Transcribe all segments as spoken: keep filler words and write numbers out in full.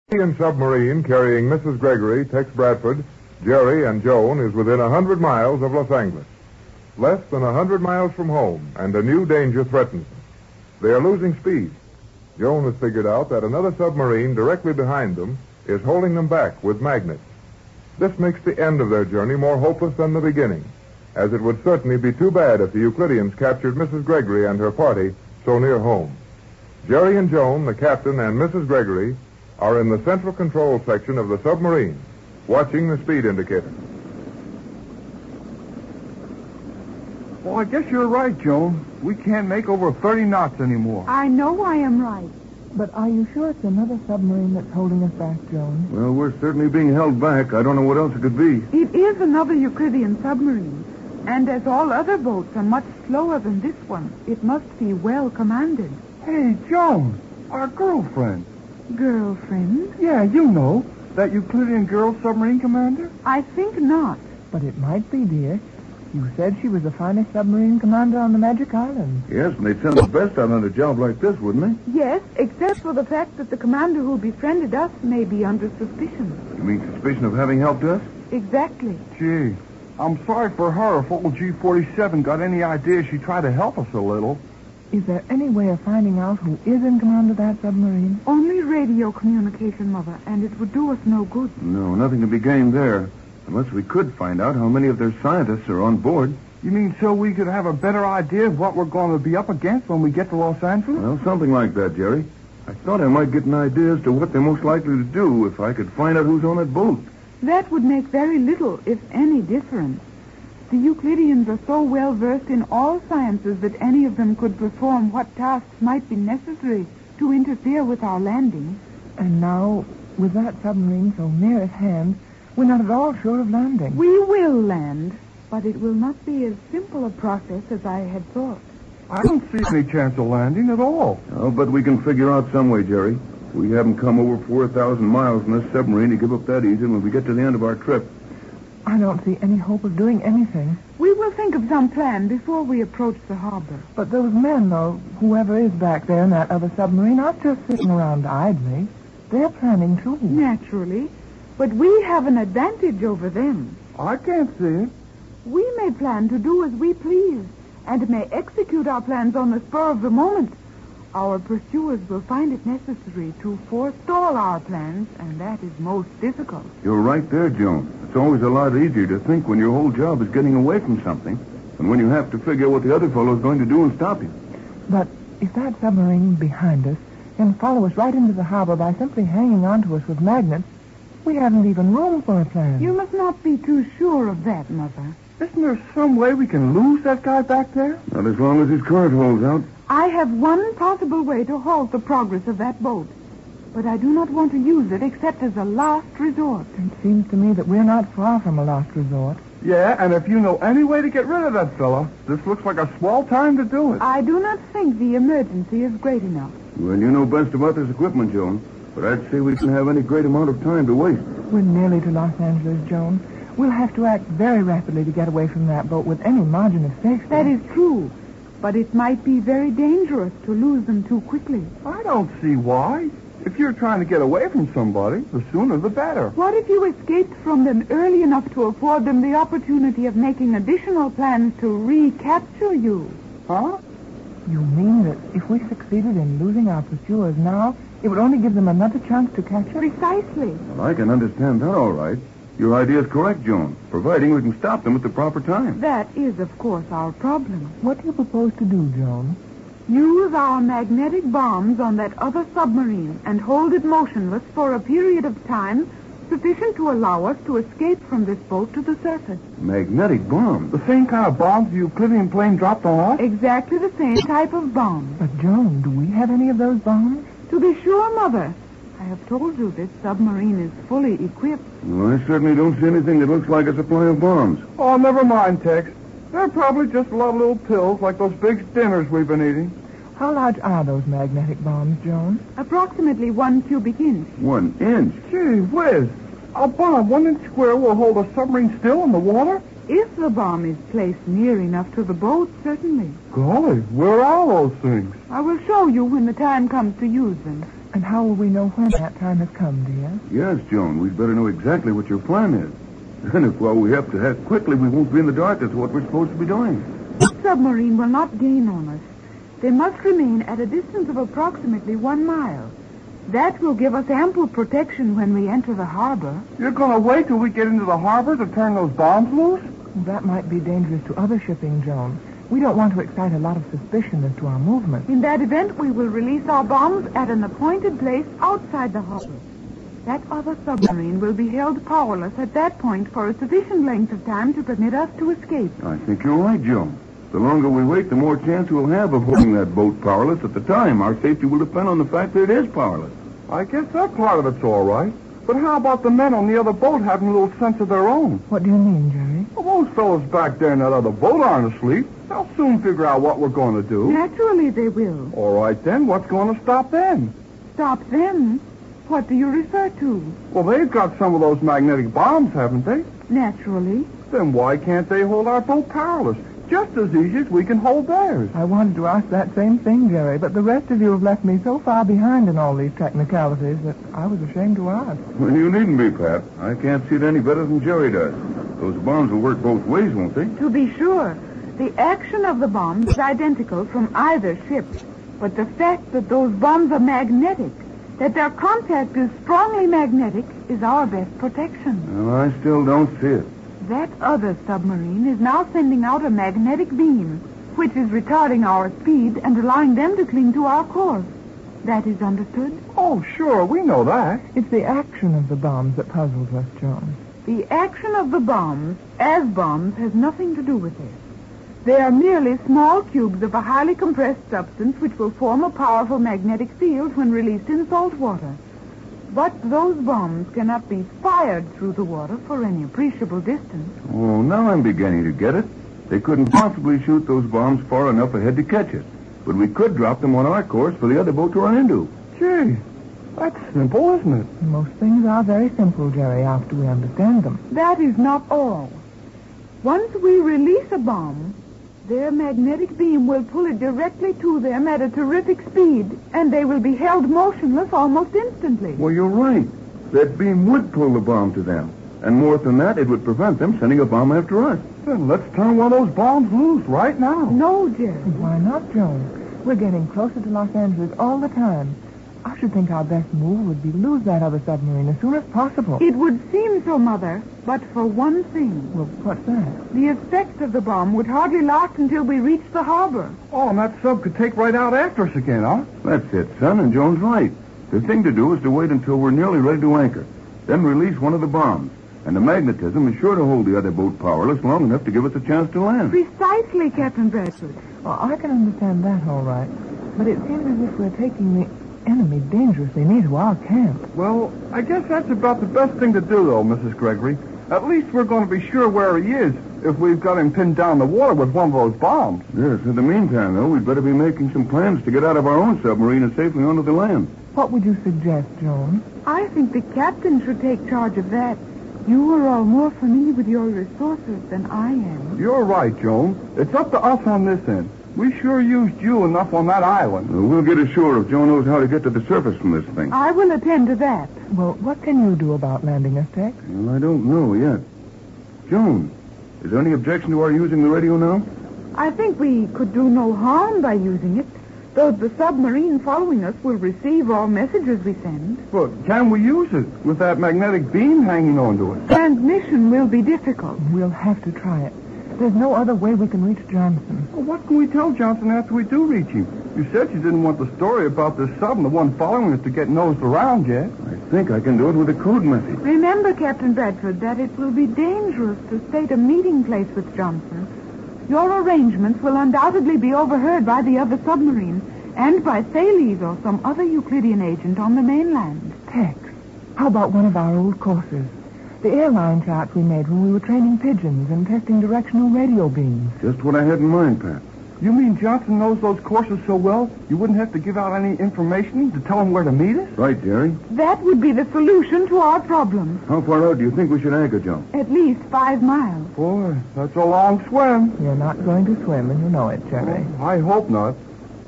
Canadian submarine carrying Missus Gregory, Tex Bradford, Jerry, and Joan is within a hundred miles of Los Angeles. Less than a hundred miles from home, and a new danger threatens them. They are losing speed. Joan has figured out that another submarine directly behind them is holding them back with magnets. This makes the end of their journey more hopeless than the beginning, as it would certainly be too bad if the Euclideans captured Missus Gregory and her party so near home. Jerry and Joan, the captain, and Missus Gregory are in the central control section of the submarine, watching the speed indicator. Well, I guess you're right, Joan. We can't make over thirty knots anymore. I know I am right. But are you sure it's another submarine that's holding us back, Joan? Well, we're certainly being held back. I don't know what else it could be. It is another Euclidean submarine. And as all other boats are much slower than this one, it must be well commanded. Hey, Joan, our girlfriend. Girlfriend? Yeah, you know. That Euclidean girl submarine commander? I think not. But it might be, dear. You said she was the finest submarine commander on the Magic Islands. Yes, and they'd send the best out on a job like this, wouldn't they? Yes, except for the fact that the commander who befriended us may be under suspicion. You mean suspicion of having helped us? Exactly. Gee, I'm sorry for her if old G forty-seven got any idea she tried to help us a little. Is there any way of finding out who is in command of that submarine? Only radio communication, Mother, and it would do us no good. No, nothing to be gained there. Unless we could find out how many of their scientists are on board. You mean so we could have a better idea of what we're going to be up against when we get to Los Angeles? Well, something like that, Jerry. I thought I might get an idea as to what they're most likely to do if I could find out who's on that boat. That would make very little, if any, difference. The Euclideans are so well versed in all sciences that any of them could perform what tasks might be necessary to interfere with our landing. And now, with that submarine so near at hand, we're not at all sure of landing. We will land, but it will not be as simple a process as I had thought. I don't see any chance of landing at all. Oh, but we can figure out some way, Jerry. We haven't come over four thousand miles in this submarine to give up that easy when we get to the end of our trip. I don't see any hope of doing anything. We will think of some plan before we approach the harbor. But those men, though, whoever is back there in that other submarine, aren't just sitting around idly. They're planning too. Naturally. But we have an advantage over them. I can't see it. We may plan to do as we please, and may execute our plans on the spur of the moment. Our pursuers will find it necessary to forestall our plans, and that is most difficult. You're right there, Joan. It's always a lot easier to think when your whole job is getting away from something than when you have to figure what the other fellow's going to do and stop you. But if that submarine behind us can follow us right into the harbor by simply hanging onto us with magnets, we haven't even room for a plan. You must not be too sure of that, Mother. Isn't there some way we can lose that guy back there? Not as long as his current holds out. I have one possible way to halt the progress of that boat, but I do not want to use it except as a last resort. It seems to me that we're not far from a last resort. Yeah, and if you know any way to get rid of that fella, this looks like a swell time to do it. I do not think the emergency is great enough. Well, you know best about this equipment, Joan. But I'd say we can have any great amount of time to waste. We're nearly to Los Angeles, Joan. We'll have to act very rapidly to get away from that boat with any margin of safety. That is true. But it might be very dangerous to lose them too quickly. I don't see why. If you're trying to get away from somebody, the sooner the better. What if you escaped from them early enough to afford them the opportunity of making additional plans to recapture you? Huh? You mean that if we succeeded in losing our pursuers now, it would only give them another chance to catch us? Precisely. Well, I can understand that all right. Your idea is correct, Joan, providing we can stop them at the proper time. That is, of course, our problem. What do you propose to do, Joan? Use our magnetic bombs on that other submarine and hold it motionless for a period of time sufficient to allow us to escape from this boat to the surface. Magnetic bombs? The same kind of bombs the Euclidean plane dropped on us? Exactly the same type of bomb. But, Joan, do we have any of those bombs? To be sure, Mother. I have told you this submarine is fully equipped. Well, I certainly don't see anything that looks like a supply of bombs. Oh, never mind, Tex. They're probably just a lot of little pills like those big dinners we've been eating. How large are those magnetic bombs, Joan? Approximately one cubic inch. One inch? Gee whiz. A bomb one inch square will hold a submarine still in the water? If the bomb is placed near enough to the boat, certainly. Golly, where are those things? I will show you when the time comes to use them. And how will we know when that time has come, dear? Yes, Joan, we'd better know exactly what your plan is. And if, well, we have to act quickly, we won't be in the dark as to what we're supposed to be doing. The submarine will not gain on us. They must remain at a distance of approximately one mile. That will give us ample protection when we enter the harbor. You're going to wait till we get into the harbor to turn those bombs loose? That might be dangerous to other shipping, Joan. We don't want to excite a lot of suspicion as to our movements. In that event, we will release our bombs at an appointed place outside the harbor. That other submarine will be held powerless at that point for a sufficient length of time to permit us to escape. I think you're right, Joan. The longer we wait, the more chance we'll have of holding that boat powerless at the time. Our safety will depend on the fact that it is powerless. I guess that part of it's all right. But how about the men on the other boat having a little sense of their own? What do you mean, Jerry? Well, those fellows back there in that other boat aren't asleep. They'll soon figure out what we're going to do. Naturally, they will. All right, then. What's going to stop them? Stop them? What do you refer to? Well, they've got some of those magnetic bombs, haven't they? Naturally. Then why can't they hold our boat powerless? Just as easy as we can hold theirs. I wanted to ask that same thing, Jerry, but the rest of you have left me so far behind in all these technicalities that I was ashamed to ask. Well, you needn't be, Pat. I can't see it any better than Jerry does. Those bombs will work both ways, won't they? To be sure, the action of the bombs is identical from either ship. But the fact that those bombs are magnetic, that their contact is strongly magnetic, is our best protection. Well, I still don't see it. That other submarine is now sending out a magnetic beam, which is retarding our speed and allowing them to cling to our course. That is understood? Oh, sure, we know that. It's the action of the bombs that puzzles us, Joan. The action of the bombs, as bombs, has nothing to do with this. They are merely small cubes of a highly compressed substance which will form a powerful magnetic field when released in salt water. But those bombs cannot be fired through the water for any appreciable distance. Oh, now I'm beginning to get it. They couldn't possibly shoot those bombs far enough ahead to catch us. But we could drop them on our course for the other boat to run into. Gee, that's simple, isn't it? Most things are very simple, Jerry, after we understand them. That is not all. Once we release a bomb, their magnetic beam will pull it directly to them at a terrific speed, and they will be held motionless almost instantly. Well, you're right. That beam would pull the bomb to them. And more than that, it would prevent them sending a bomb after us. Then let's turn one of those bombs loose right now. No, Jerry. Why not, Joan? We're getting closer to Los Angeles all the time. I should think our best move would be to lose that other submarine as soon as possible. It would seem so, Mother, but for one thing. Well, what's that? The effect of the bomb would hardly last until we reach the harbor. Oh, and that sub could take right out after us again, huh? That's it, son, and Joan's right. The thing to do is to wait until we're nearly ready to anchor. Then release one of the bombs. And the magnetism is sure to hold the other boat powerless long enough to give us a chance to land. Precisely, Captain Bradford. Well, I can understand that all right. But it seems as if we're taking the enemy dangerously near to our camp. Well, I guess that's about the best thing to do, though, Missus Gregory. At least we're going to be sure where he is if we've got him pinned down in the water with one of those bombs. Yes, in the meantime, though, we'd better be making some plans to get out of our own submarine and safely onto the land. What would you suggest, Joan? I think the captain should take charge of that. You are all more familiar with your resources than I am. You're right, Joan. It's up to us on this end. We sure used you enough on that island. Well, we'll get ashore if Joan knows how to get to the surface from this thing. I will attend to that. Well, what can you do about landing us, Tex? Well, I don't know yet. Joan, is there any objection to our using the radio now? I think we could do no harm by using it, though the submarine following us will receive all messages we send. But can we use it with that magnetic beam hanging onto it? Transmission will be difficult. We'll have to try it. There's no other way we can reach Johnson. Well, what can we tell Johnson after we do reach him? You said you didn't want the story about this sub and the one following us to get nosed around yet. I think I can do it with a code message. Remember, Captain Bradford, that it will be dangerous to state a meeting place with Johnson. Your arrangements will undoubtedly be overheard by the other submarine and by Thales or some other Euclidean agent on the mainland. Tex, how about one of our old courses? The airline charts we made when we were training pigeons and testing directional radio beams. Just what I had in mind, Pat. You mean Johnson knows those courses so well, you wouldn't have to give out any information to tell him where to meet us? Right, Jerry. That would be the solution to our problem. How far out do you think we should anchor, Joan? At least five miles. Boy, that's a long swim. You're not going to swim, and you know it, Jerry. Oh, I hope not.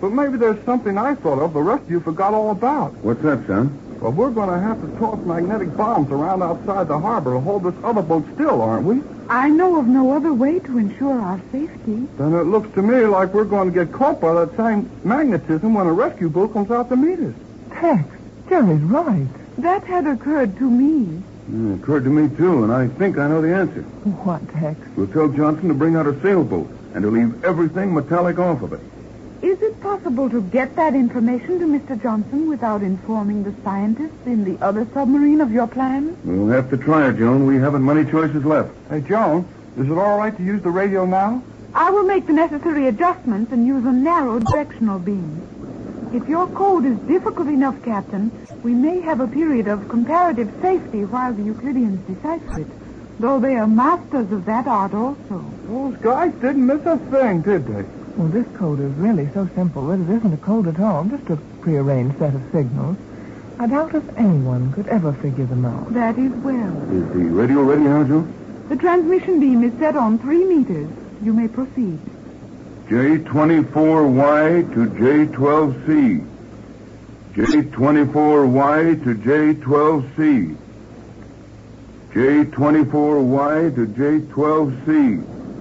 But maybe there's something I thought of the rest of you forgot all about. What's that, son? Well, we're going to have to toss magnetic bombs around outside the harbor to hold this other boat still, aren't we? I know of no other way to ensure our safety. Then it looks to me like we're going to get caught by that same magnetism when a rescue boat comes out to meet us. Tex, Jerry's right. That had occurred to me. It occurred to me, too, and I think I know the answer. What, Tex? We'll tell Johnson to bring out a sailboat and to leave everything metallic off of it. Is it possible to get that information to Mister Johnson without informing the scientists in the other submarine of your plan? We'll have to try it, Joan. We haven't many choices left. Hey, Joan, is it all right to use the radio now? I will make the necessary adjustments and use a narrow directional beam. If your code is difficult enough, Captain, we may have a period of comparative safety while the Euclideans decipher it, though they are masters of that art also. Those guys didn't miss a thing, did they? Well, this code is really so simple that it isn't a code at all, just a prearranged set of signals. I doubt if anyone could ever figure them out. That is well. Is the radio ready now, Joan? The transmission beam is set on three meters. You may proceed. J twenty-four Y to J twelve C. J twenty-four Y to J twelve C. J twenty-four Y to J twelve C.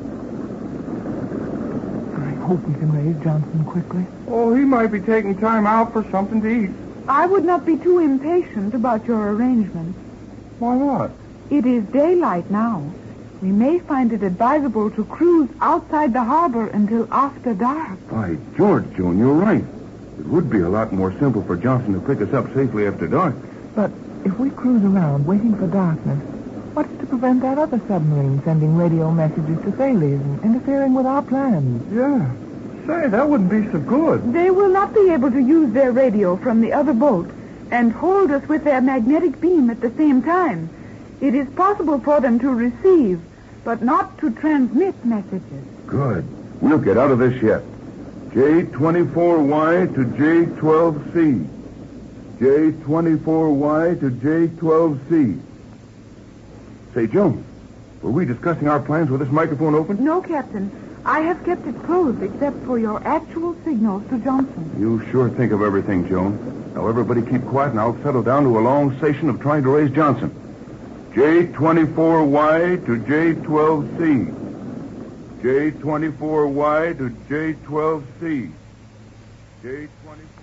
I hope we can raise Johnson quickly. Oh, he might be taking time out for something to eat. I would not be too impatient about your arrangements. Why not? It is daylight now. We may find it advisable to cruise outside the harbor until after dark. By George, Joan, you're right. It would be a lot more simple for Johnson to pick us up safely after dark. But if we cruise around waiting for darkness, what's to prevent that other submarine sending radio messages to Thales and interfering with our plans? Yeah. Say, that wouldn't be so good. They will not be able to use their radio from the other boat and hold us with their magnetic beam at the same time. It is possible for them to receive, but not to transmit messages. Good. We'll get out of this yet. J twenty-four Y to J twelve C. J twenty-four Y to J twelve C. Say, Joan, were we discussing our plans with this microphone open? No, Captain. I have kept it closed except for your actual signals to Johnson. You sure think of everything, Joan. Now, everybody keep quiet, and I'll settle down to a long station of trying to raise Johnson. J twenty-four Y to J twelve C. J twenty-four Y to J twelve C. J twenty-four...